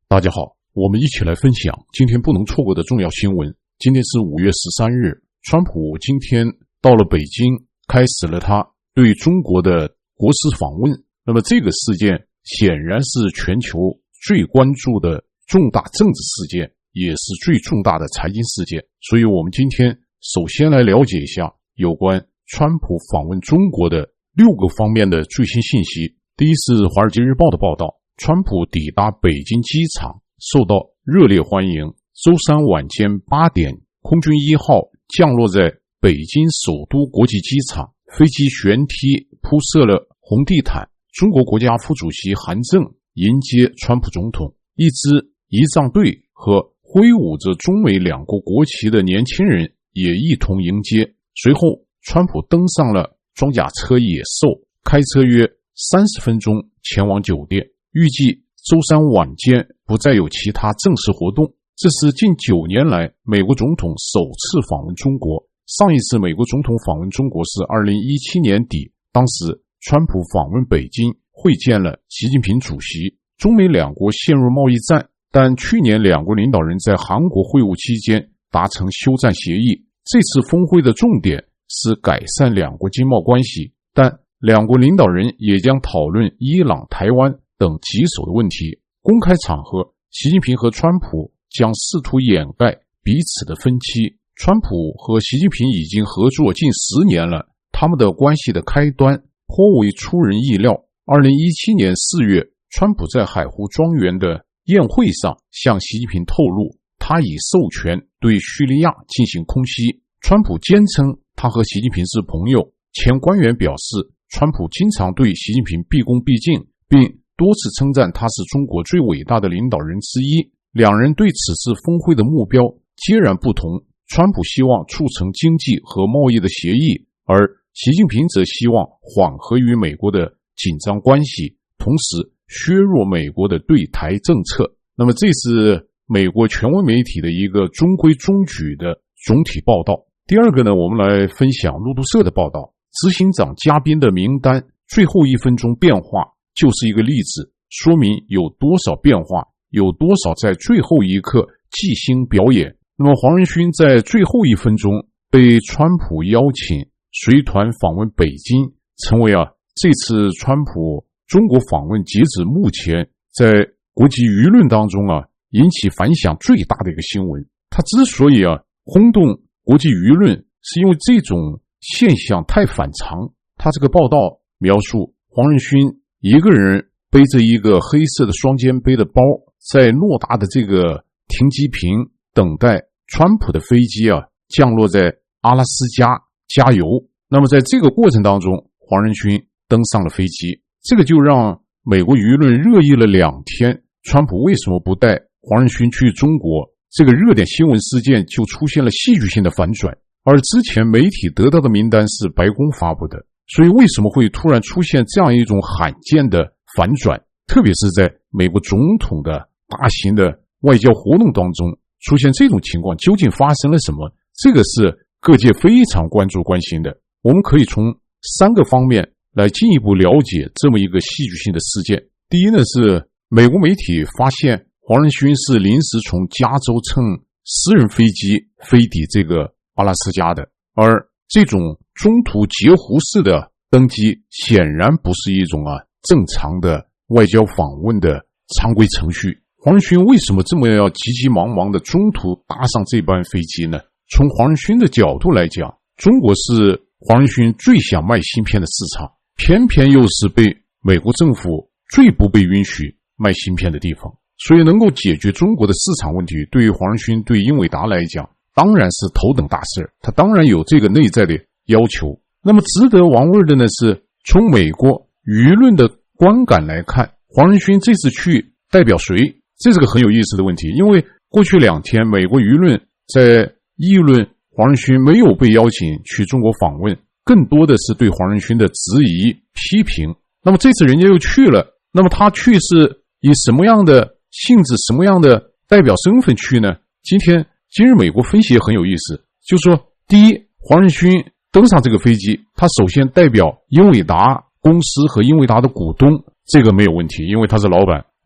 大家好，我们一起来分享今天不能错过的重要新闻。今天是5月13日，川普今天到了北京，开始了他对中国的国事访问。那么这个事件显然是全球最关注的重大政治事件，也是最重大的财经事件。所以我们今天首先来了解一下有关川普访问中国的6个方面的最新信息。第一是华尔街日报的报道，川普抵达北京机场受到热烈欢迎。周三晚间8点，空军1号降落在北京首都国际机场，飞机舷梯铺设了红地毯。中国国家副主席韩正迎接川普总统，一支仪仗队和挥舞着中美两国国旗的年轻人也一同迎接。随后，川普登上了装甲车野兽，开车约30分钟前往酒店。预计周三晚间不再有其他正式活动。这是近9年来美国总统首次访问中国。上一次美国总统访问中国是2017年底，当时川普访问北京，会见了习近平主席。中美两国陷入贸易战，但去年两国领导人在韩国会晤期间达成休战协议。这次峰会的重点是改善两国经贸关系，但两国领导人也将讨论伊朗、台湾等棘手的问题。公开场合，习近平和川普将试图掩盖彼此的分歧。川普和习近平已经合作近10年了，他们的关系的开端颇为出人意料。2017年4月，川普在海湖庄园的宴会上向习近平透露，他已授权对叙利亚进行空袭。川普坚称他和习近平是朋友。前官员表示，川普经常对习近平毕恭毕敬，并多次称赞他是中国最伟大的领导人之一。两人对此次峰会的目标截然不同，川普希望促成经济和贸易的协议，而习近平则希望缓和与美国的紧张关系，同时削弱美国的对台政策。那么这是美国权威媒体的一个中规中矩的总体报道。第二个呢，我们来分享路透社的报道，执行长嘉宾的名单最后1分钟变化就是一个例子，说明有多少变化，有多少在最后一刻即兴表演。那么黄仁勋在最后1分钟被川普邀请随团访问北京，成为这次川普中国访问截止目前在国际舆论当中引起反响最大的一个新闻。他之所以轰动国际舆论，是因为这种现象太反常。他这个报道描述黄仁勋一个人背着一个黑色的双肩背的包，在偌大的这个停机坪等待川普的飞机降落在阿拉斯加加油。那么在这个过程当中，黄仁勋登上了飞机，这个就让美国舆论热议了2天。川普为什么不带黄仁勋去中国？这个热点新闻事件就出现了戏剧性的反转。而之前媒体得到的名单是白宫发布的，所以为什么会突然出现这样一种罕见的反转？特别是在美国总统的大型的外交活动当中出现这种情况，究竟发生了什么？这个是各界非常关注关心的。我们可以从3个方面来进一步了解这么一个戏剧性的事件。第一呢，是美国媒体发现黄仁勋是临时从加州乘私人飞机飞抵这个阿拉斯加的，而这种中途截胡式的登机显然不是一种正常的外交访问的常规程序。黄仁勋为什么这么要急急忙忙的中途搭上这班飞机呢？从黄仁勋的角度来讲，中国是黄仁勋最想卖芯片的市场，偏偏又是被美国政府最不被允许卖芯片的地方，所以能够解决中国的市场问题，对于黄仁勋对英伟达来讲当然是头等大事，他当然有这个内在的要求。那么值得玩味的呢，是从美国舆论的观感来看，黄仁勋这次去代表谁？这是个很有意思的问题。因为过去2天美国舆论在议论黄仁勋没有被邀请去中国访问，更多的是对黄仁勋的质疑批评。那么这次人家又去了，那么他去是以什么样的性质、什么样的代表身份去呢？今日美国分析也很有意思，就是说，第一，黄仁勋登上这个飞机，他首先代表英伟达公司和英伟达的股东，这个没有问题，因为他是老板。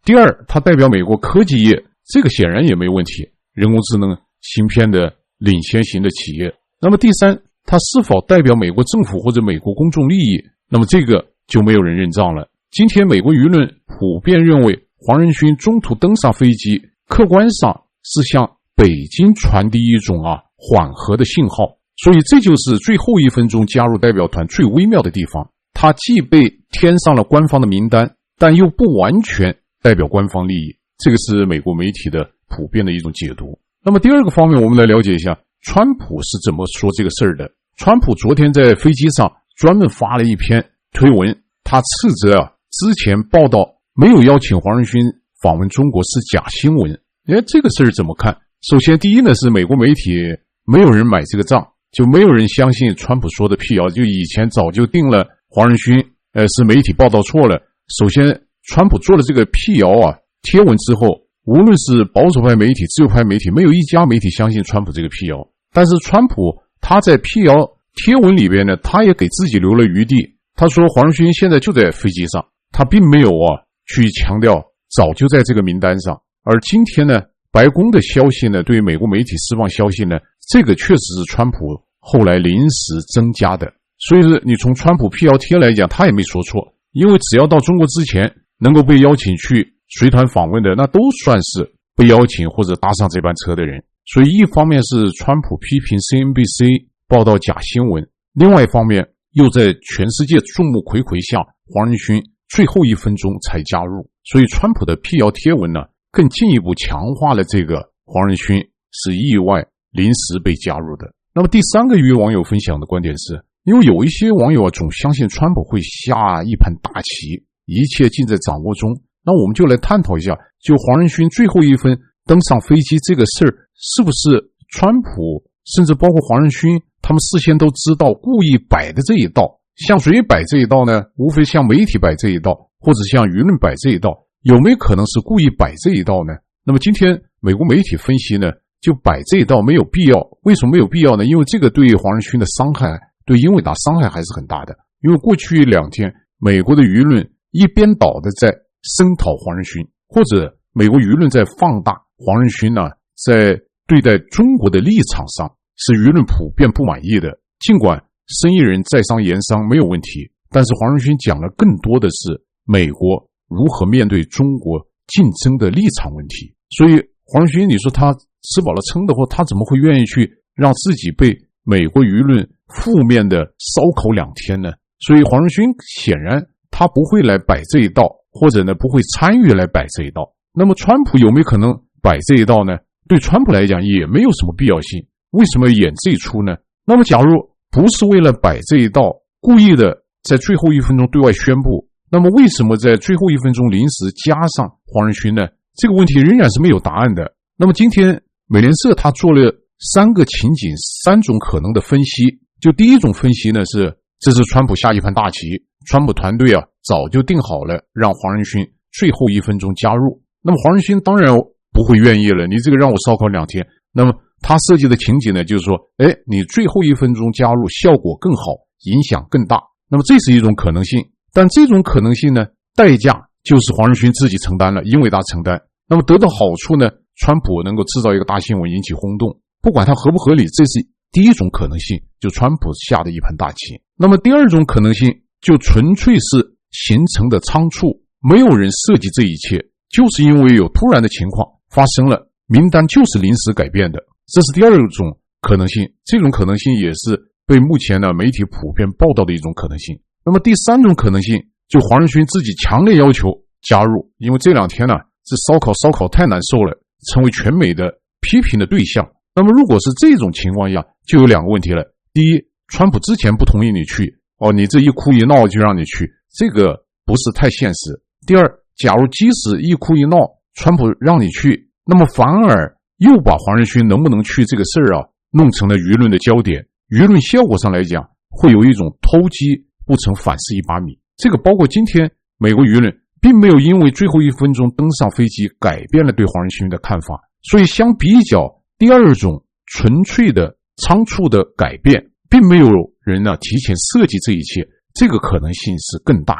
第二，它代表美国科技业，这个显然也没问题，人工智能芯片的领先型的企业。那么第三，它是否代表美国政府或者美国公众利益，那么这个就没有人认账了。今天美国舆论普遍认为黄仁勋中途登上飞机，客观上是向北京传递一种缓和的信号，所以这就是最后1分钟加入代表团最微妙的地方，他既被添上了官方的名单，但又不完全代表官方利益，这个是美国媒体的普遍的一种解读。那么第二个方面，我们来了解一下川普是怎么说这个事儿的。川普昨天在飞机上专门发了一篇推文，他斥责之前报道没有邀请黄仁勋访问中国是假新闻。这个事儿怎么看？首先第一呢，是美国媒体没有人买这个账，就没有人相信川普说的辟谣，就以前早就定了黄仁勋是媒体报道错了。首先川普做了这个辟谣贴文之后，无论是保守派媒体自由派媒体，没有一家媒体相信川普这个辟谣。但是川普他在辟谣贴文里边呢，他也给自己留了余地，他说黄仁勋现在就在飞机上，他并没有去强调早就在这个名单上。而今天呢，白宫的消息呢，对于美国媒体释放消息呢，这个确实是川普后来临时增加的。所以说你从川普辟谣贴来讲，他也没说错，因为只要到中国之前能够被邀请去随团访问的，那都算是被邀请或者搭上这班车的人。所以一方面是川普批评 CNBC 报道假新闻，另外一方面又在全世界众目睽睽下，黄仁勋最后1分钟才加入，所以川普的辟谣贴文呢，更进一步强化了这个黄仁勋是意外临时被加入的。那么第三个与网友分享的观点是，因为有一些网友总相信川普会下一盘大棋，一切尽在掌握中。那我们就来探讨一下，就黄仁勋最后1分登上飞机这个事儿，是不是川普甚至包括黄仁勋他们事先都知道，故意摆的这一道？向谁摆这一道呢？无非向媒体摆这一道，或者向舆论摆这一道，有没有可能是故意摆这一道呢？那么今天美国媒体分析呢，就摆这一道没有必要。为什么没有必要呢？因为这个对黄仁勋的伤害，对英伟达伤害还是很大的。因为过去2天美国的舆论一边倒的在声讨黄仁勋，或者美国舆论在放大黄仁勋呢在对待中国的立场上是舆论普遍不满意的。尽管生意人在商言商没有问题，但是黄仁勋讲的更多的是美国如何面对中国竞争的立场问题。所以黄仁勋你说他吃饱了撑的话，他怎么会愿意去让自己被美国舆论负面的烧烤2天呢？所以黄仁勋显然他不会来摆这一道，或者呢不会参与来摆这一道。那么川普有没有可能摆这一道呢？对川普来讲也没有什么必要性，为什么演这一出呢？那么假如不是为了摆这一道，故意的在最后1分钟对外宣布，那么为什么在最后1分钟临时加上黄仁勋呢？这个问题仍然是没有答案的。那么今天美联社他做了3个情景，3种可能的分析。就第一种分析呢，是这是川普下一盘大棋，川普团队早就定好了让黄仁勋最后1分钟加入。那么黄仁勋当然不会愿意了，你这个让我烧烤2天。那么他设计的情景呢，就是说你最后1分钟加入效果更好，影响更大。那么这是一种可能性，但这种可能性呢，代价就是黄仁勋自己承担了，英伟达承担。那么得到好处呢，川普能够制造一个大新闻引起轰动，不管它合不合理，这是第一种可能性，就川普下的一盘大棋。那么第二种可能性就纯粹是形成的仓促，没有人设计这一切，就是因为有突然的情况发生了，名单就是临时改变的，这是第二种可能性。这种可能性也是被目前的媒体普遍报道的一种可能性。那么第三种可能性，就黄仁勋自己强烈要求加入，因为这2天呢，这烧烤太难受了，成为全美的批评的对象。那么如果是这种情况下，就有2个问题了。第一，川普之前不同意你去，你这一哭一闹就让你去，这个不是太现实。第二，假如即使一哭一闹川普让你去，那么反而又把黄仁勋能不能去这个事儿弄成了舆论的焦点，舆论效果上来讲会有一种偷鸡不成反蚀一把米。这个包括今天美国舆论并没有因为最后1分钟登上飞机改变了对黄仁勋的看法，所以相比较第二种纯粹的仓促的改变，并没有人提前设计这一切，这个可能性是更大的。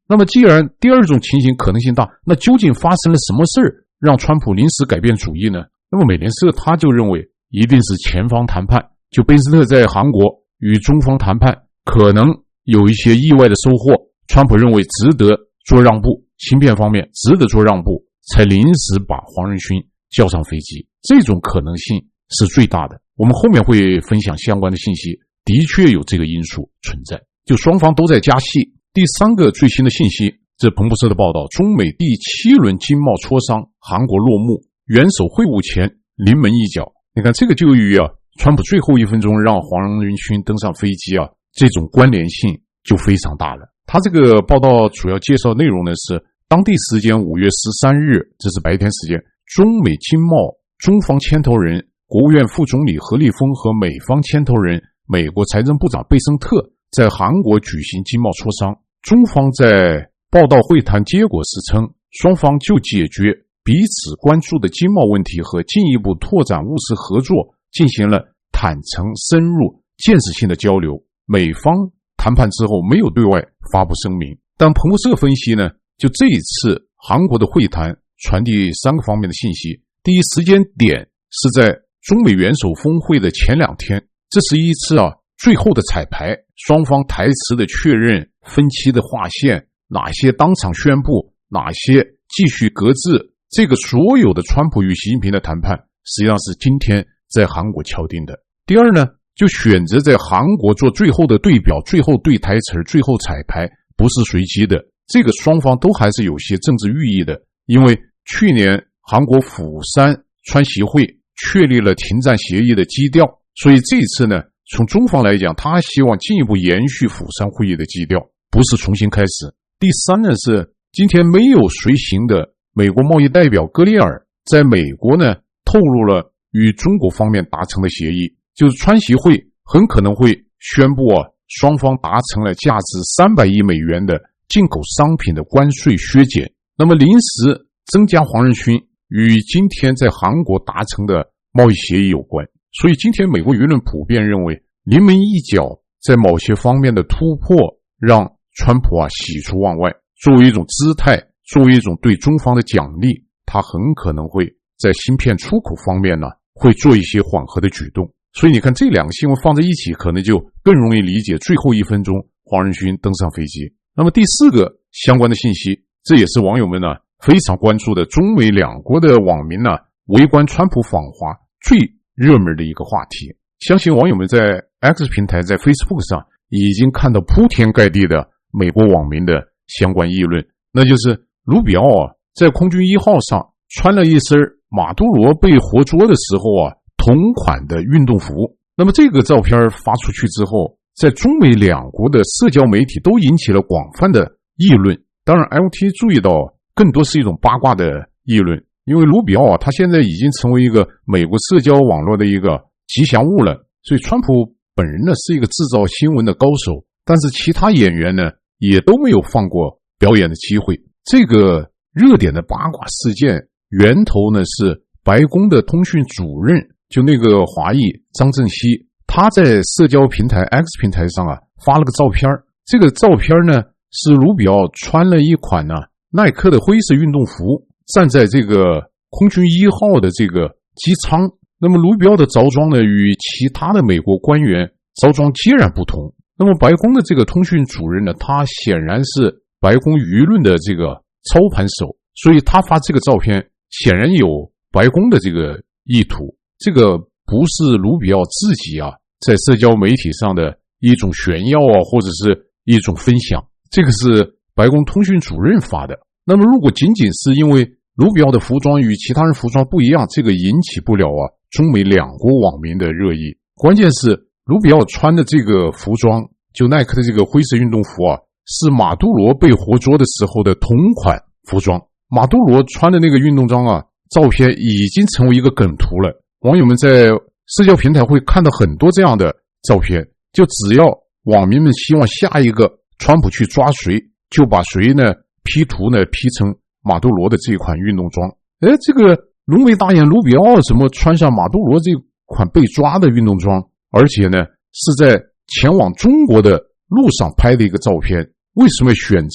那么既然第二种情形可能性大，那究竟发生了什么事儿让川普临时改变主意呢？那么美联社他就认为一定是前方谈判，就贝斯特在韩国与中方谈判可能有一些意外的收获，川普认为值得做让步，芯片方面值得做让步，才临时把黄仁勋叫上飞机，这种可能性是最大的。我们后面会分享相关的信息，的确有这个因素存在，就双方都在加戏。第三个最新的信息，这彭博社的报道，中美第7轮经贸磋商韩国落幕，元首会晤前临门一脚。你看这个就与川普最后1分钟让黄仁勋登上飞机这种关联性就非常大了。他这个报道主要介绍内容呢是当地时间5月13日，这是白天时间，中美经贸中方牵头人国务院副总理何立峰和美方牵头人美国财政部长贝森特在韩国举行经贸磋商。中方在报道会谈结果时称，双方就解决彼此关注的经贸问题和进一步拓展务实合作进行了坦诚、深入、建设性的交流。美方谈判之后没有对外发布声明，但彭博社分析呢，就这一次韩国的会谈传递3个方面的信息。第一，时间点是在中美元首峰会的前2天，这是一次最后的彩排，双方台词的确认，分期的划线，哪些当场宣布，哪些继续搁置，这个所有的川普与习近平的谈判实际上是今天在韩国敲定的。第二呢，就选择在韩国做最后的对表，最后对台词，最后彩排，不是随机的，这个双方都还是有些政治寓意的。因为去年韩国釜山川习会确立了停战协议的基调，所以这一次呢，从中方来讲，他希望进一步延续釜山会议的基调，不是重新开始。第三呢，是今天没有随行的美国贸易代表戈列尔在美国呢透露了与中国方面达成的协议，就是川习会很可能会宣布双方达成了价值300亿美元的进口商品的关税削减，那么临时增加黄仁勋与今天在韩国达成的贸易协议有关。所以今天美国舆论普遍认为，临门一脚在某些方面的突破让川普喜出望外，作为一种姿态，作为一种对中方的奖励，他很可能会在芯片出口方面呢会做一些缓和的举动。所以你看这2个新闻放在一起，可能就更容易理解最后1分钟黄仁勋登上飞机。那么第4个相关的信息，这也是网友们呢非常关注的，中美2国的网民呢围观川普访华最热门的一个话题。相信网友们在 X 平台，在 Facebook 上已经看到铺天盖地的美国网民的相关议论，那就是卢比奥在空军1号上穿了一身马杜罗被活捉的时候同款的运动服。那么这个照片发出去之后，在中美2国的社交媒体都引起了广泛的议论。当然 LT 注意到更多是一种八卦的议论，因为卢比奥他现在已经成为一个美国社交网络的一个吉祥物了，所以川普本人呢是一个制造新闻的高手，但是其他演员呢也都没有放过表演的机会。这个热点的八卦事件源头呢是白宫的通讯主任，就那个华裔张正熙，他在社交平台 X 平台上发了个照片，这个照片呢是卢比奥穿了一款耐克的灰色运动服，站在这个空军1号的这个机舱。那么卢比奥的着装呢与其他的美国官员着装截然不同。那么白宫的这个通讯主任呢，他显然是白宫舆论的这个操盘手，所以他发这个照片显然有白宫的这个意图，这个不是卢比奥自己在社交媒体上的一种炫耀或者是一种分享，这个是白宫通讯主任发的。那么如果仅仅是因为卢比奥的服装与其他人服装不一样，这个引起不了中美2国网民的热议。关键是卢比奥穿的这个服装，就耐克的这个灰色运动服是马杜罗被活捉的时候的同款服装。马杜罗穿的那个运动装照片已经成为一个梗图了，网友们在社交平台会看到很多这样的照片，就只要网民们希望下一个川普去抓谁，就把谁呢 P 图呢 P 成马杜罗的这款运动装。这个浓眉大眼卢比奥怎么穿上马杜罗这款被抓的运动装，而且呢是在前往中国的路上拍的一个照片，为什么选择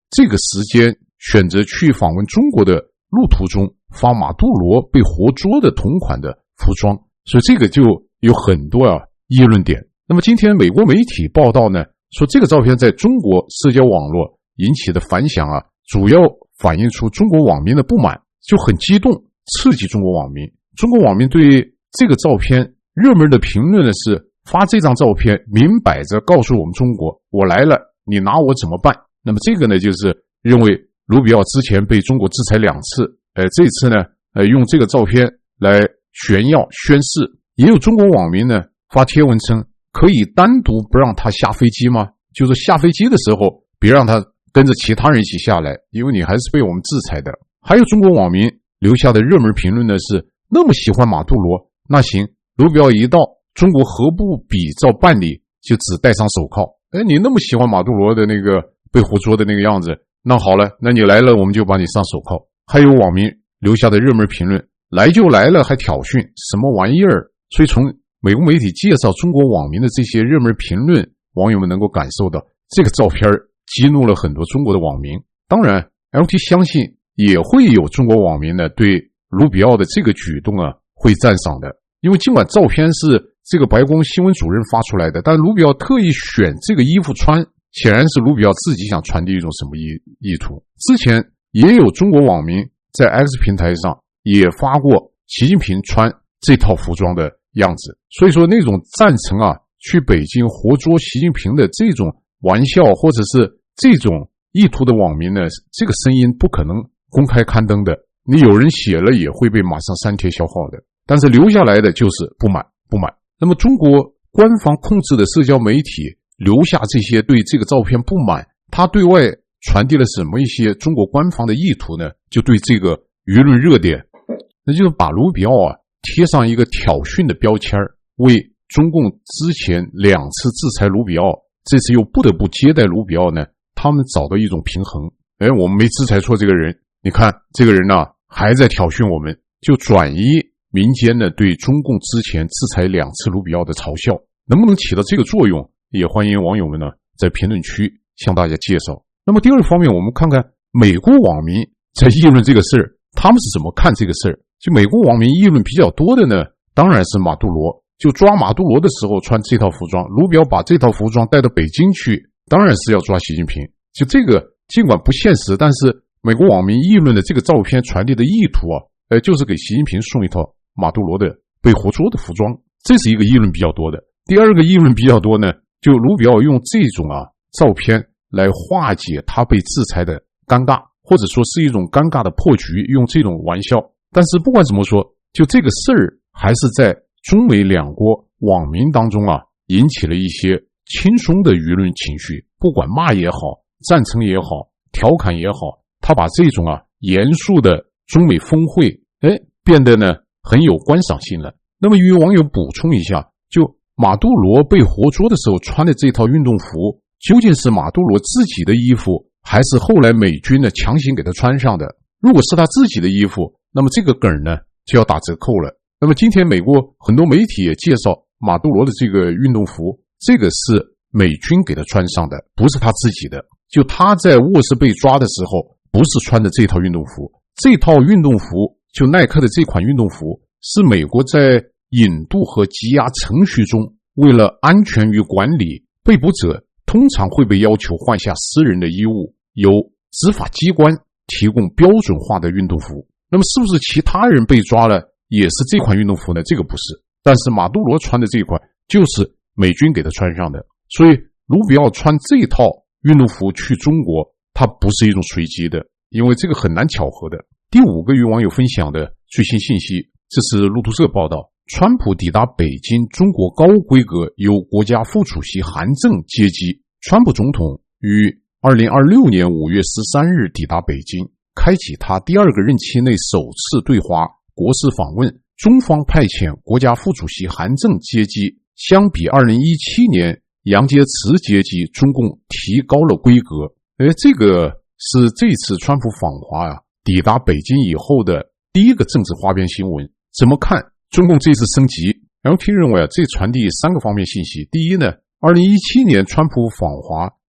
这个时间选择去访问中国的路途中发马杜罗被活捉的同款的服装，所以这个就有很多议论点。那么今天美国媒体报道呢，说这个照片在中国社交网络引起的反响主要反映出中国网民的不满，就很激动，刺激中国网民。中国网民对这个照片热门的评论呢是发这张照片明摆着告诉我们中国，我来了，你拿我怎么办？那么这个呢就是认为卢比奥之前被中国制裁2次，这次呢用这个照片来炫耀宣示。也有中国网民呢发帖文称，可以单独不让他下飞机吗？就是下飞机的时候别让他跟着其他人一起下来，因为你还是被我们制裁的。还有中国网民留下的热门评论呢是，那么喜欢马杜罗，那行，卢比奥一到中国何不比照办理，就只戴上手铐。你那么喜欢马杜罗的那个被活捉的那个样子，那好了，那你来了我们就把你上手铐。还有网民留下的热门评论，来就来了还挑衅，什么玩意儿？所以从美国媒体介绍中国网民的这些热门评论，网友们能够感受到这个照片激怒了很多中国的网民。当然 LT 相信也会有中国网民呢对卢比奥的这个举动会赞赏的，因为尽管照片是这个白宫新闻主任发出来的，但卢比奥特意选这个衣服穿，显然是卢比奥自己想传递一种什么意图。之前也有中国网民在 X 平台上也发过习近平穿这套服装的样子，所以说那种赞成去北京活捉习近平的这种玩笑或者是这种意图的网民呢，这个声音不可能公开刊登的，你有人写了也会被马上删帖消耗的，但是留下来的就是不满。那么中国官方控制的社交媒体留下这些对这个照片不满，他对外传递了什么一些中国官方的意图呢？就对这个舆论热点，那就是把卢比奥贴上一个挑衅的标签，为中共之前2次制裁卢比奥，这次又不得不接待卢比奥呢，他们找到一种平衡。我们没制裁错这个人，你看这个人还在挑衅我们，就转移民间呢对中共之前制裁2次卢比奥的嘲笑，能不能起到这个作用？也欢迎网友们呢在评论区向大家介绍。那么第二方面，我们看看美国网民在议论这个事儿，他们是怎么看这个事儿？就美国网民议论比较多的呢，当然是马杜罗。就抓马杜罗的时候穿这套服装，卢比奥把这套服装带到北京去，当然是要抓习近平。就这个尽管不现实，但是美国网民议论的这个照片传递的意图就是给习近平送一套马杜罗的被活捉的服装，这是一个议论比较多的。第二个议论比较多呢，就卢比奥用这种照片来化解他被制裁的尴尬，或者说是一种尴尬的破局，用这种玩笑。但是不管怎么说，就这个事儿还是在中美两国网民当中引起了一些轻松的舆论情绪，不管骂也好，赞成也好，调侃也好，他把这种严肃的中美峰会变得呢很有观赏性了。那么与网友补充一下，就马杜罗被活捉的时候穿的这套运动服，究竟是马杜罗自己的衣服，还是后来美军呢强行给他穿上的？如果是他自己的衣服，那么这个梗呢就要打折扣了。那么今天美国很多媒体也介绍马杜罗的这个运动服，这个是美军给他穿上的，不是他自己的。就他在沃市被抓的时候不是穿的这套运动服，这套运动服就耐克的这款运动服是美国在引渡和羁押程序中，为了安全与管理，被捕者通常会被要求换下私人的衣物，由执法机关提供标准化的运动服。那么是不是其他人被抓了也是这款运动服呢？这个不是，但是马杜罗穿的这一款就是美军给他穿上的，所以卢比奥穿这套运动服去中国，它不是一种随机的，因为这个很难巧合的。第五个与网友分享的最新信息，这是路透社报道，川普抵达北京，中国高规格由国家副主席韩正接机。川普总统于2026年5月13日抵达北京，开启他第2个任期内首次对华国事访问。中方派遣国家副主席韩正接机，相比2017年杨洁篪接机，中共提高了规格。这个是这次川普访华抵达北京以后的第一个政治花边新闻。怎么看中共这次升级？ LT 认为这传递3个方面信息。第一呢，2017年川普访华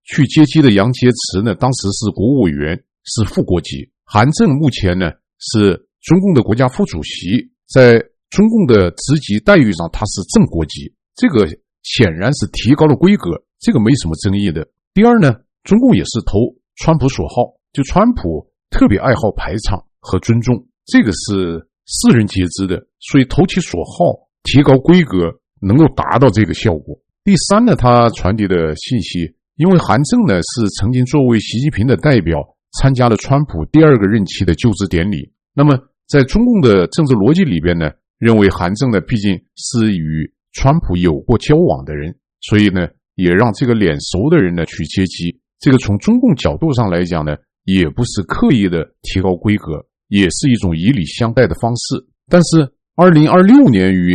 去接机的杨洁篪呢，当时是国务委员，是副国级。韩正目前呢是中共的国家副主席，在中共的职级待遇上他是正国级，这个显然是提高了规格，这个没什么争议的。第二呢，中共也是投川普所好，就川普特别爱好排场和尊重，这个是世人皆知的，所以投其所好，提高规格，能够达到这个效果。第三呢，他传递的信息，因为韩正呢是曾经作为习近平的代表参加了川普第2个任期的就职典礼，那么在中共的政治逻辑里边呢，认为韩正呢毕竟是与川普有过交往的人，所以呢也让这个脸熟的人呢去接机，这个从中共角度上来讲呢，也不是刻意的提高规格，也是一种以礼相待的方式。但是2026年与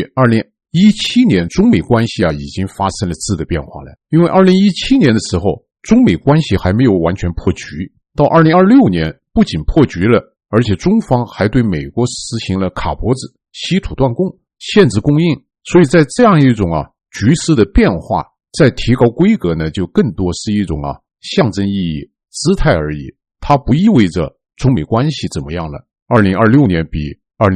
2017年中美关系已经发生了质的变化了，因为2017年的时候中美关系还没有完全破局，到2026年不仅破局了，而且中方还对美国实行了卡脖子、稀土断供、限制供应，所以在这样一种局势的变化，在提高规格呢，就更多是一种象征意义、姿态而已，它不意味着中美关系怎么样了。2026年比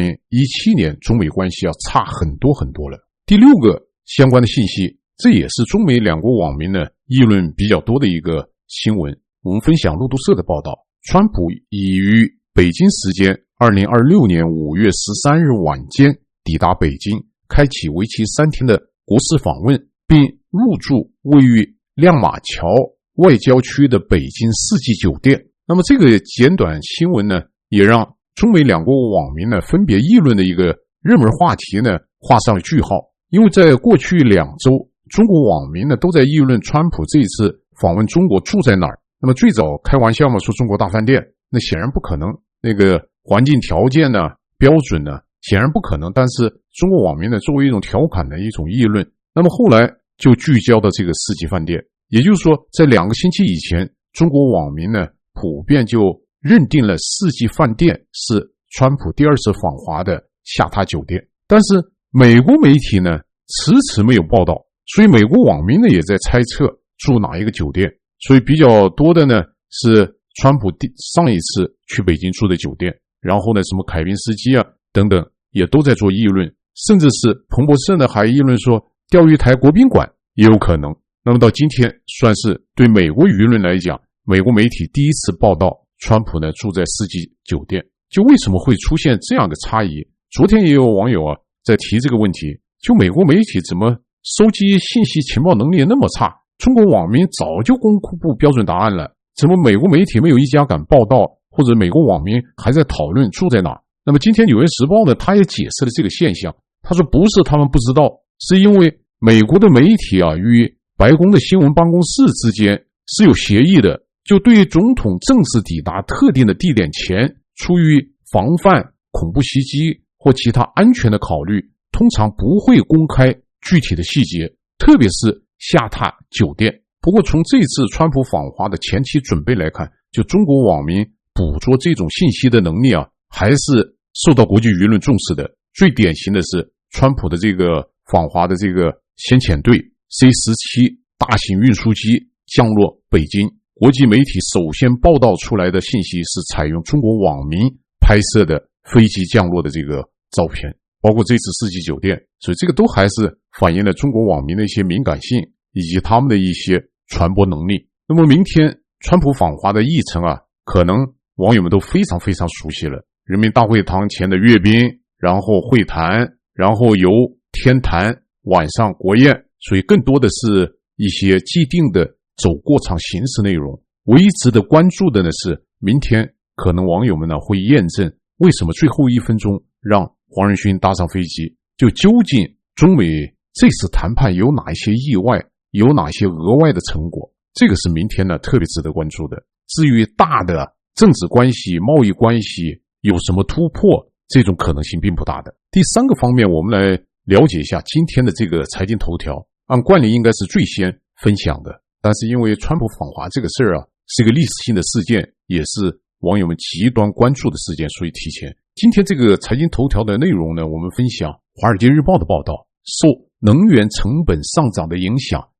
2017年中美关系要差很多很多了。第6个相关的信息，这也是中美两国网民呢议论比较多的一个新闻，我们分享路透社的报道，川普已于北京时间2026年5月13日晚间抵达北京，开启为期3天的国事访问，并入住位于亮马桥外郊区的北京四季酒店。那么这个简短新闻呢，也让中美两国网民呢分别议论的一个热门话题呢画上了句号。因为在过去2周，中国网民呢都在议论川普这一次访问中国住在哪儿。那么最早开玩笑嘛，说中国大饭店，那显然不可能，那个环境条件呢、标准呢，显然不可能。但是中国网民呢作为一种调侃的一种议论，那么后来就聚焦到这个四季饭店，也就是说在2个星期以前，中国网民呢普遍就认定了四季饭店是川普第2次访华的下榻酒店，但是美国媒体呢迟迟没有报道，所以美国网民呢也在猜测住哪一个酒店，所以比较多的呢是川普上一次去北京住的酒店，然后呢什么凯宾斯基等等也都在做议论，甚至是彭博社呢还议论说钓鱼台国宾馆也有可能。那么到今天算是对美国舆论来讲，美国媒体第1次报道川普呢住在四季酒店。就为什么会出现这样的差异，昨天也有网友在提这个问题，就美国媒体怎么收集信息情报能力那么差，中国网民早就公布标准答案了，怎么美国媒体没有一家敢报道，或者美国网民还在讨论住在哪？那么今天纽约时报呢他也解释了这个现象，他说不是他们不知道，是因为美国的媒体与白宫的新闻办公室之间是有协议的，就对于总统正式抵达特定的地点前，出于防范恐怖袭击或其他安全的考虑，通常不会公开具体的细节，特别是下榻酒店。不过从这次川普访华的前期准备来看，就中国网民捕捉这种信息的能力还是受到国际舆论重视的。最典型的是川普的这个访华的这个先遣队 C-17 大型运输机降落北京，国际媒体首先报道出来的信息是采用中国网民拍摄的飞机降落的这个照片，包括这次四季酒店，所以这个都还是反映了中国网民的一些敏感性以及他们的一些传播能力。那么明天川普访华的议程可能网友们都非常非常熟悉了，人民大会堂前的阅兵，然后会谈，然后由天坛，晚上国宴，所以更多的是一些既定的走过场形式内容。唯一值得关注的呢是明天可能网友们呢会验证为什么最后1分钟让黄仁勋搭上飞机，就究竟中美这次谈判有哪一些意外，有哪些额外的成果，这个是明天呢特别值得关注的。至于大的政治关系、贸易关系有什么突破，这种可能性并不大的。第3个方面，我们来了解一下今天的这个财经头条，按惯例应该是最先分享的，但是因为川普访华这个事儿是一个历史性的事件，也是网友们极端关注的事件，所以提前。今天这个财经头条的内容呢，我们分享华尔街日报的报道，受能源成本上涨的影响，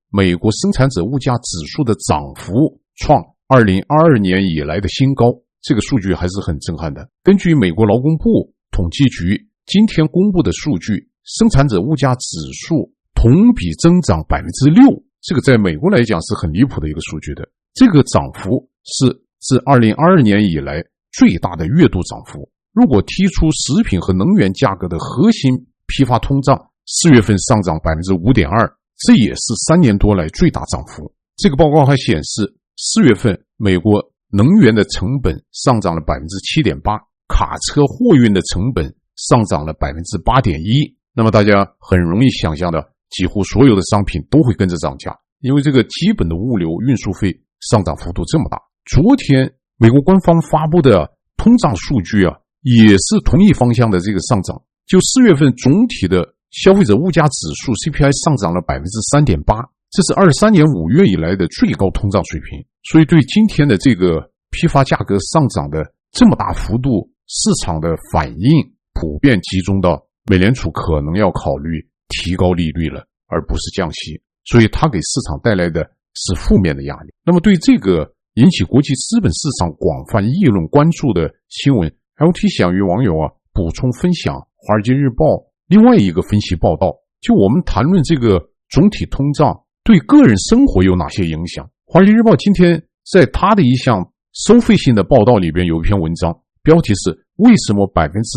美国生产者物价指数的涨幅创2022年以来的新高，这个数据还是很震撼的。根据美国劳工部统计局今天公布的数据，生产者物价指数同比增长 6%， 这个在美国来讲是很离谱的一个数据的。这个涨幅是自2022年以来最大的月度涨幅。如果剔除食品和能源价格的核心批发通胀，4月份上涨 5.2%， 这也是3年多来最大涨幅。这个报告还显示4月份美国能源的成本上涨了 7.8%， 卡车货运的成本上涨了 8.1%。 那么大家很容易想象的，几乎所有的商品都会跟着涨价，因为这个基本的物流运输费上涨幅度这么大。昨天美国官方发布的通胀数据也是同一方向的这个上涨。就4月份总体的消费者物价指数 CPI 上涨了 3.8%， 这是23年5月以来的最高通胀水平。所以对今天的这个批发价格上涨的这么大幅度，市场的反应普遍集中到美联储可能要考虑提高利率了，而不是降息，所以它给市场带来的是负面的压力。那么对这个引起国际资本市场广泛议论关注的新闻， LT 想与网友补充分享华尔街日报另外一个分析报道，就我们谈论这个总体通胀对个人生活有哪些影响。华尔街日报今天在他的一项收费性的报道里边有一篇文章，标题是为什么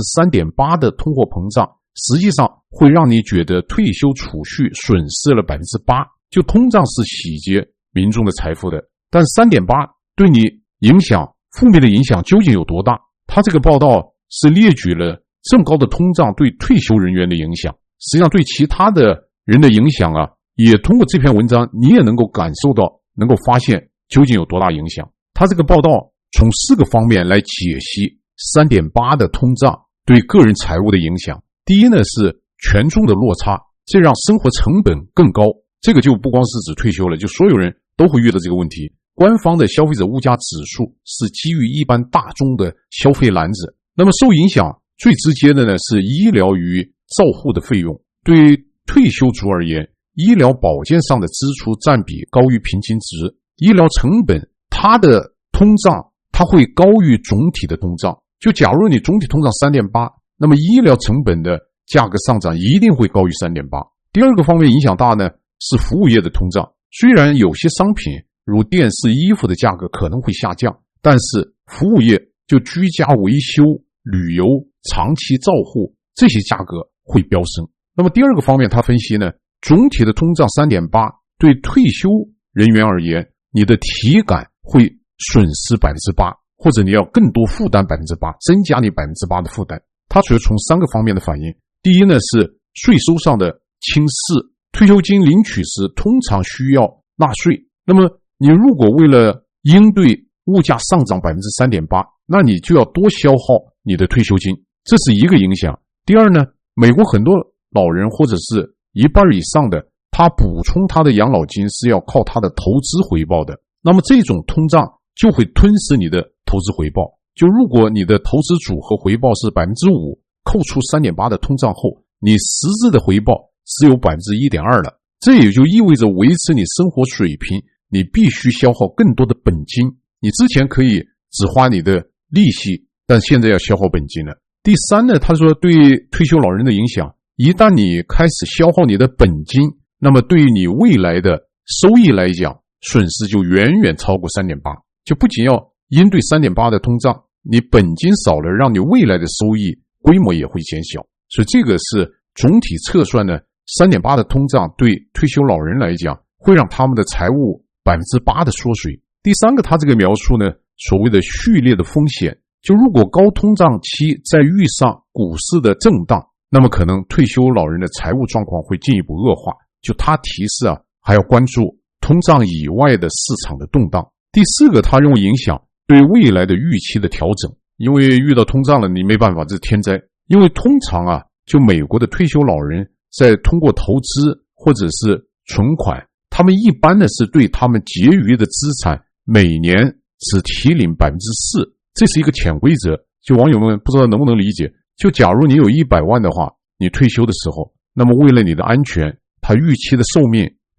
3.8% 的通货膨胀实际上会让你觉得退休储蓄损失了 8%。 就通胀是洗劫民众的财富的，但 3.8% 对你影响负面的影响究竟有多大？他这个报道是列举了这么高的通胀对退休人员的影响，实际上对其他的人的影响也通过这篇文章你也能够感受到，能够发现究竟有多大影响。他这个报道从4个方面来解析 3.8% 的通胀对个人财务的影响。第一呢是权重的落差，这让生活成本更高，这个就不光是指退休了，就所有人都会遇到这个问题。官方的消费者物价指数是基于一般大众的消费篮子，那么受影响最直接的呢是医疗与照护的费用。对退休族而言，医疗保健上的支出占比高于平均值，医疗成本它的通胀它会高于总体的通胀。就假如你总体通胀 3.8%， 那么医疗成本的价格上涨一定会高于 3.8%。 第二个方面影响大呢是服务业的通胀，虽然有些商品如电视、衣服的价格可能会下降，但是服务业就居家维修、旅游、长期照护这些价格会飙升。那么第二个方面他分析呢，总体的通胀 3.8% 对退休人员而言，你的体感会损失 8%， 或者你要更多负担 8%， 增加你 8% 的负担。他主要从3个方面的反应。第一呢是税收上的轻视，退休金领取时通常需要纳税，那么你如果为了应对物价上涨 3.8%， 那你就要多消耗你的退休金，这是一个影响。第二呢，美国很多老人或者是一半以上的，他补充他的养老金是要靠他的投资回报的，那么这种通胀就会吞噬你的投资回报。就如果你的投资组合回报是 5%， 扣除 3.8% 的通胀后，你实质的回报只有 1.2% 了。这也就意味着维持你生活水平，你必须消耗更多的本金。你之前可以只花你的利息，但现在要消耗本金了。第三呢，他说对退休老人的影响，一旦你开始消耗你的本金，那么对于你未来的收益来讲，损失就远远超过 3.8%。 就不仅要应对 3.8% 的通胀，你本金少了，让你未来的收益规模也会减小。所以这个是总体测算呢， 3.8% 的通胀对退休老人来讲会让他们的财务 8% 的缩水。第三个他这个描述呢，所谓的序列的风险，就如果高通胀期再遇上股市的震荡，那么可能退休老人的财务状况会进一步恶化。就他提示还要关注通胀以外的市场的动荡。第四个他认为影响对未来的预期的调整，因为遇到通胀了，你没办法，这是天灾。因为通常就美国的退休老人在通过投资或者是存款，他们一般的是对他们结余的资产每年只提领 4%， 这是一个潜规则。就网友们不知道能不能理解，就假如你有100万的话，你退休的时候，那么为了你的安全，他预期的寿命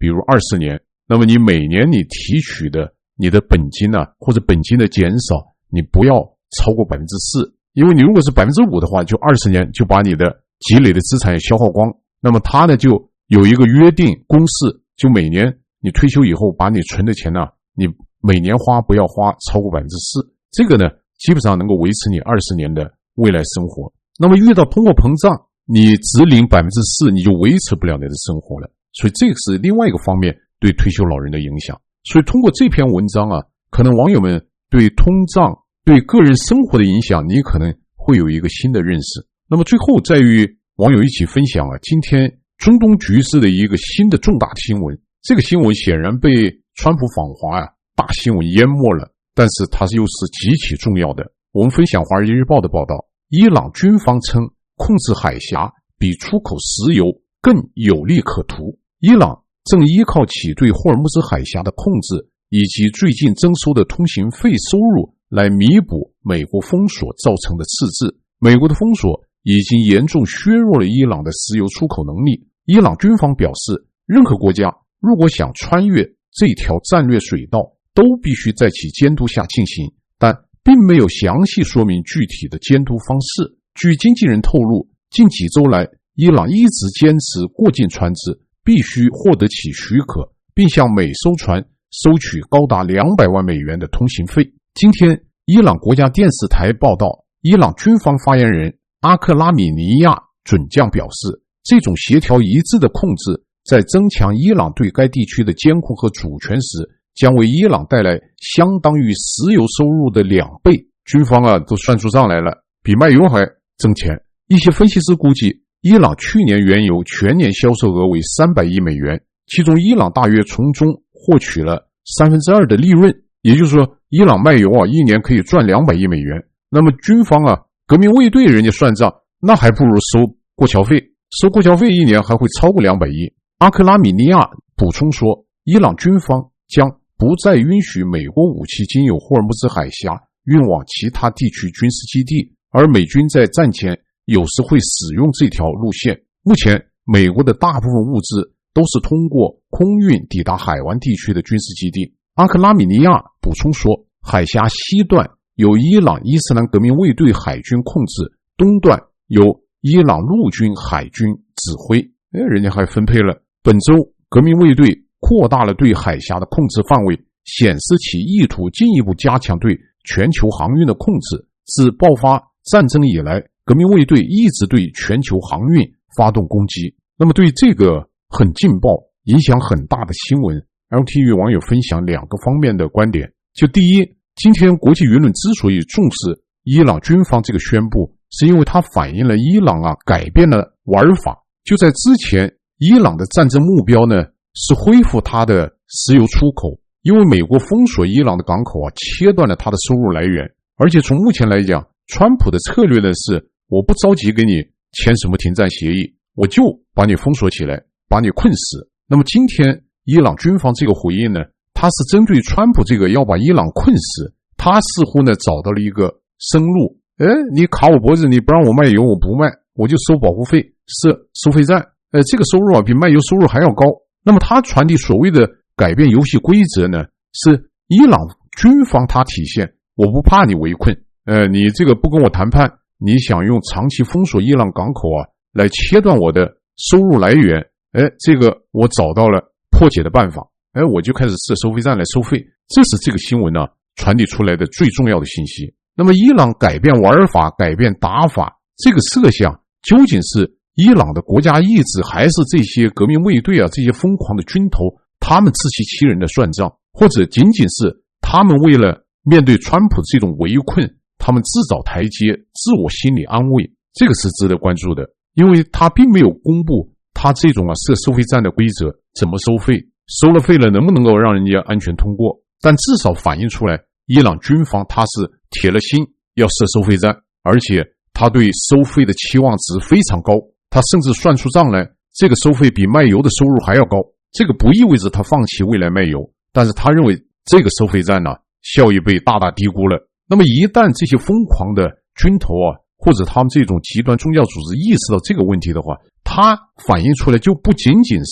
比如20年，那么你每年你提取的你的本金或者本金的减少，你不要超过 4%， 因为你如果是 5% 的话，就20年就把你的积累的资产消耗光。那么他呢就有一个约定公式，就每年你退休以后把你存的钱你每年花不要花超过 4%， 这个呢基本上能够维持你20年的未来生活。那么遇到通货膨胀，你只领 4%， 你就维持不了你的生活了。所以这个是另外一个方面对退休老人的影响。所以通过这篇文章可能网友们对通胀对个人生活的影响，你可能会有一个新的认识。那么最后再与网友一起分享今天中东局势的一个新的重大新闻。这个新闻显然被川普访华大新闻淹没了，但是它又是极其重要的。我们分享《华尔街日报》的报道，伊朗军方称控制海峡比出口石油更有利可图。伊朗正依靠其对霍尔木兹海峡的控制以及最近征收的通行费收入来弥补美国封锁造成的赤字。美国的封锁已经严重削弱了伊朗的石油出口能力。伊朗军方表示，任何国家如果想穿越这条战略水道，都必须在其监督下进行，但并没有详细说明具体的监督方式。据经纪人透露，近几周来，伊朗一直坚持过境船只必须获得其许可，并向每艘船收取高达200万美元的通行费。今天，伊朗国家电视台报道，伊朗军方发言人阿克拉米尼亚准将表示，这种协调一致的控制在增强伊朗对该地区的监控和主权时，将为伊朗带来相当于石油收入的2倍。军方都算出账来了，比卖油还挣钱。一些分析师估计，伊朗去年原油全年销售额为300亿美元，其中伊朗大约从中获取了2/3的利润，也就是说，伊朗卖油一年可以赚200亿美元。那么军方革命卫队人家算账，那还不如收过桥费，收过桥费一年还会超过200亿。阿克拉米尼亚补充说，伊朗军方将不再允许美国武器经由霍尔木兹海峡运往其他地区军事基地，而美军在战前有时会使用这条路线。目前，美国的大部分物资都是通过空运抵达海湾地区的军事基地。阿克拉米尼亚补充说，海峡西段由伊朗伊斯兰革命卫队海军控制，东段由伊朗陆军海军指挥。人家还分配了。本周革命卫队扩大了对海峡的控制范围，显示其意图进一步加强对全球航运的控制。自爆发战争以来，革命卫队一直对全球航运发动攻击。那么对这个很劲爆、影响很大的新闻， LT 与网友分享2个方面的观点。就第一，今天国际舆论之所以重视伊朗军方这个宣布，是因为它反映了伊朗改变了玩法。就在之前，伊朗的战争目标呢是恢复它的石油出口，因为美国封锁伊朗的港口切断了它的收入来源。而且从目前来讲，川普的策略呢是，我不着急给你签什么停战协议，我就把你封锁起来，把你困死。那么今天伊朗军方这个回应呢，它是针对川普这个要把伊朗困死，他似乎呢找到了一个生路。你卡我脖子，你不让我卖油，我不卖，我就收保护费，设收费站。这个收入比卖油收入还要高。那么他传递所谓的改变游戏规则呢，是伊朗军方他体现，我不怕你围困，你这个不跟我谈判，你想用长期封锁伊朗港口来切断我的收入来源，这个我找到了破解的办法，我就开始设收费站来收费。这是这个新闻传递出来的最重要的信息。那么伊朗改变玩法，改变打法，这个设想究竟是伊朗的国家意志，还是这些革命卫队这些疯狂的军头他们自欺欺人的算账，或者仅仅是他们为了面对川普这种围困，他们自找台阶，自我心理安慰。这个是值得关注的，因为他并没有公布他这种设收费站的规则，怎么收费，收了费了能不能够让人家安全通过。但至少反映出来，伊朗军方他是铁了心要设收费站，而且他对收费的期望值非常高，他甚至算出账来，这个收费比卖油的收入还要高。这个不意味着他放弃未来卖油，但是他认为这个收费站效益被大大低估了。那么一旦这些疯狂的军头或者他们这种极端宗教组织意识到这个问题的话，它反映出来就不仅仅是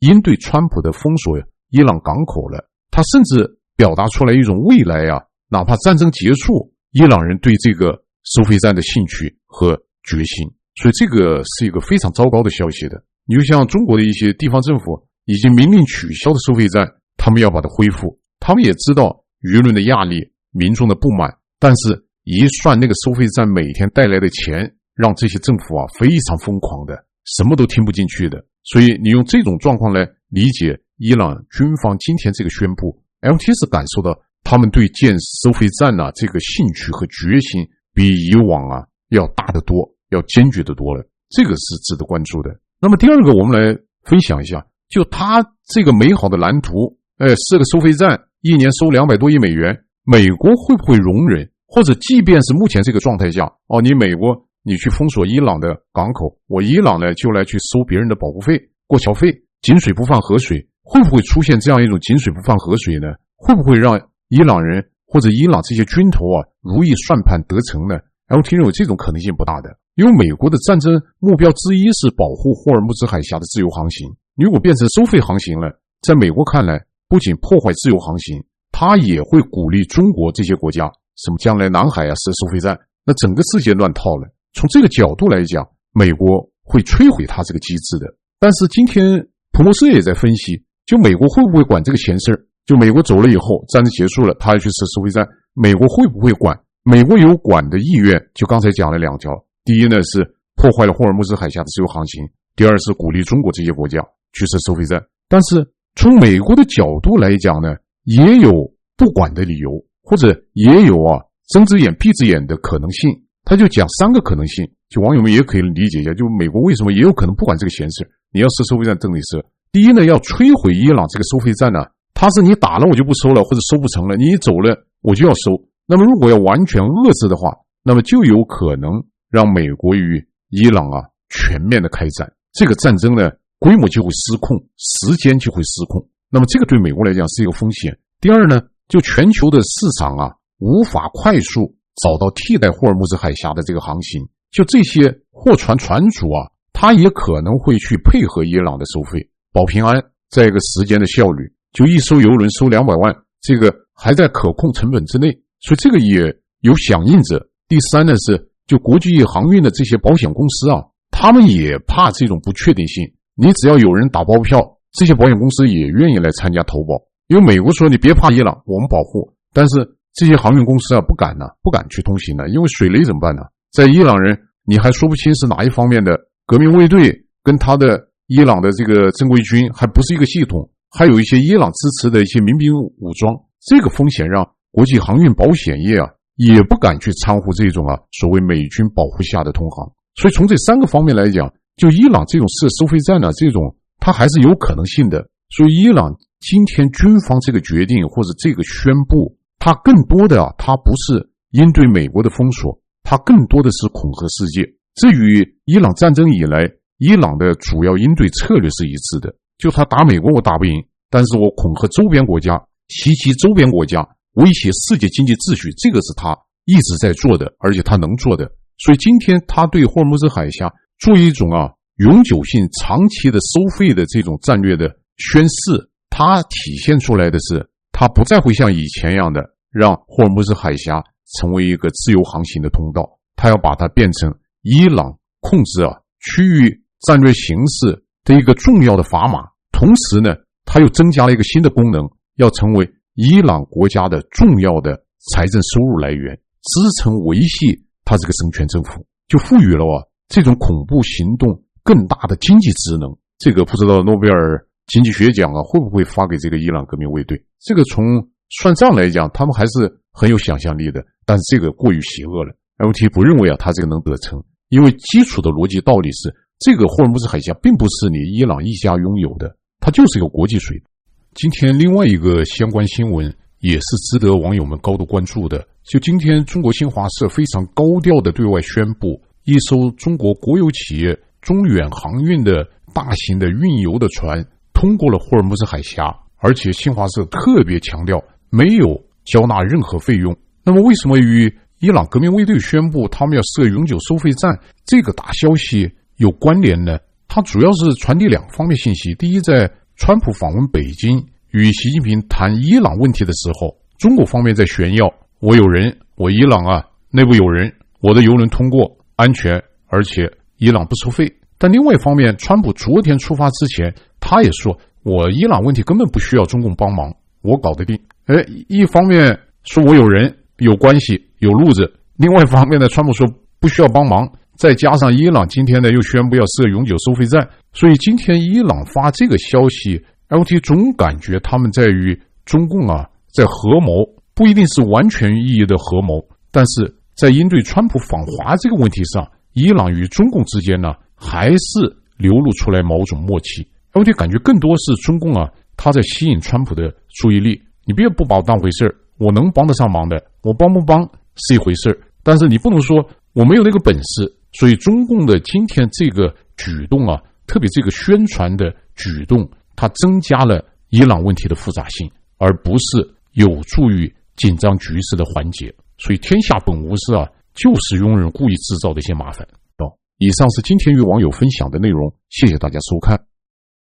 应对川普的封锁伊朗港口了。他甚至表达出来一种未来哪怕战争结束，伊朗人对这个收费站的兴趣和决心。所以这个是一个非常糟糕的消息的。你就像中国的一些地方政府已经明令取消的收费站，他们要把它恢复，他们也知道舆论的压力，民众的不满，但是一算那个收费站每天带来的钱，让这些政府非常疯狂的，什么都听不进去的。所以你用这种状况来理解伊朗军方今天这个宣布， LT 是感受到他们对建收费站这个兴趣和决心比以往要大得多，要坚决得多了，这个是值得关注的。那么第二个，我们来分享一下，就他这个美好的蓝图，设个收费站，一年收200多亿美元，美国会不会容忍？或者即便是目前这个状态下，你美国你去封锁伊朗的港口，我伊朗呢就来去收别人的保护费、过桥费，井水不犯河水，会不会出现这样一种井水不犯河水呢？会不会让伊朗人或者伊朗这些军头如意算盘得逞呢？ LT 认为这种可能性不大的，因为美国的战争目标之一是保护霍尔木兹海峡的自由航行，如果变成收费航行了，在美国看来不仅破坏自由航行，它也会鼓励中国这些国家什么将来南海设收费站，那整个世界乱套了。从这个角度来讲，美国会摧毁它这个机制的。但是今天彭博社也在分析，就美国会不会管这个闲事儿？就美国走了以后，战争结束了，他要去设收费站，美国会不会管？美国有管的意愿，就刚才讲了2条，第一呢是破坏了霍尔木兹海峡的自由航行，第二是鼓励中国这些国家去设收费站。但是从美国的角度来讲呢，也有不管的理由，或者也有睁只眼闭只眼的可能性。他就讲3个可能性，就网友们也可以理解一下，就美国为什么也有可能不管这个闲事，你要设收费站等你设。第一呢，要摧毁伊朗这个收费站它是你打了我就不收了，或者收不成了，你走了我就要收。那么如果要完全遏制的话，那么就有可能让美国与伊朗全面的开战，这个战争呢规模就会失控，时间就会失控，那么这个对美国来讲是一个风险。第二呢，就全球的市场无法快速找到替代霍尔木兹海峡的这个航行，就这些货船船主他也可能会去配合伊朗的收费，保平安，在一个时间的效率，就一艘邮轮收200万，这个还在可控成本之内，所以这个也有响应者。第三呢是就国际航运的这些保险公司他们也怕这种不确定性，你只要有人打包票，这些保险公司也愿意来参加投保，因为美国说你别怕伊朗，我们保护，但是这些航运公司不敢去通行因为水雷怎么办呢？在伊朗人你还说不清是哪一方面的革命卫队跟他的伊朗的这个正规军还不是一个系统，还有一些伊朗支持的一些民兵武装，这个风险让国际航运保险业也不敢去掺和这种所谓美军保护下的通航。所以从这3个方面来讲，就伊朗这种设收费站这种它还是有可能性的。所以伊朗今天军方这个决定或者这个宣布，它更多的它不是应对美国的封锁，它更多的是恐吓世界。至于伊朗战争以来，伊朗的主要应对策略是一致的，就他打美国我打不赢，但是我恐吓周边国家，袭击周边国家，威胁世界经济秩序，这个是他一直在做的，而且他能做的。所以今天他对霍尔木兹海峡做一种永久性长期的收费的这种战略的宣示，它体现出来的是他不再会像以前一样的让霍尔木兹海峡成为一个自由航行的通道，他要把它变成伊朗控制区域战略形势的一个重要的砝码。同时呢，他又增加了一个新的功能，要成为伊朗国家的重要的财政收入来源，支撑维系他这个神权政府，就赋予了这种恐怖行动更大的经济职能。这个不知道诺贝尔经济学奖会不会发给这个伊朗革命卫队，这个从算账来讲他们还是很有想象力的，但是这个过于邪恶了。 LT 不认为他这个能得逞，因为基础的逻辑道理是这个霍尔木兹海峡并不是你伊朗一家拥有的，它就是一个国际水。今天另外一个相关新闻也是值得网友们高度关注的，就今天中国新华社非常高调的对外宣布，一艘中国国有企业中远航运的大型的运油的船通过了霍尔木兹海峡，而且新华社特别强调没有交纳任何费用。那么为什么与伊朗革命卫队宣布他们要设永久收费站这个大消息有关联呢？它主要是传递2方面信息。第一，在川普访问北京与习近平谈伊朗问题的时候，中国方面在炫耀我有人，我伊朗啊内部有人，我的油轮通过安全，而且伊朗不收费。但另外一方面，川普昨天出发之前他也说我伊朗问题根本不需要中共帮忙，我搞得定。一方面说我有人有关系有路子，另外一方面呢，川普说不需要帮忙，再加上伊朗今天呢又宣布要设永久收费站，所以今天伊朗发这个消息 LT 总感觉他们在于中共啊在合谋，不一定是完全意义的合谋，但是在应对川普访华这个问题上，伊朗与中共之间呢还是流露出来某种默契。LT 感觉更多是中共啊他在吸引川普的注意力，你别不把我当回事，我能帮得上忙的，我帮不帮是一回事，但是你不能说我没有那个本事。所以中共的今天这个举动啊，特别这个宣传的举动，它增加了伊朗问题的复杂性，而不是有助于紧张局势的缓解。所以天下本无事啊，就是庸人故意制造的一些麻烦。以上是今天与网友分享的内容，谢谢大家收看。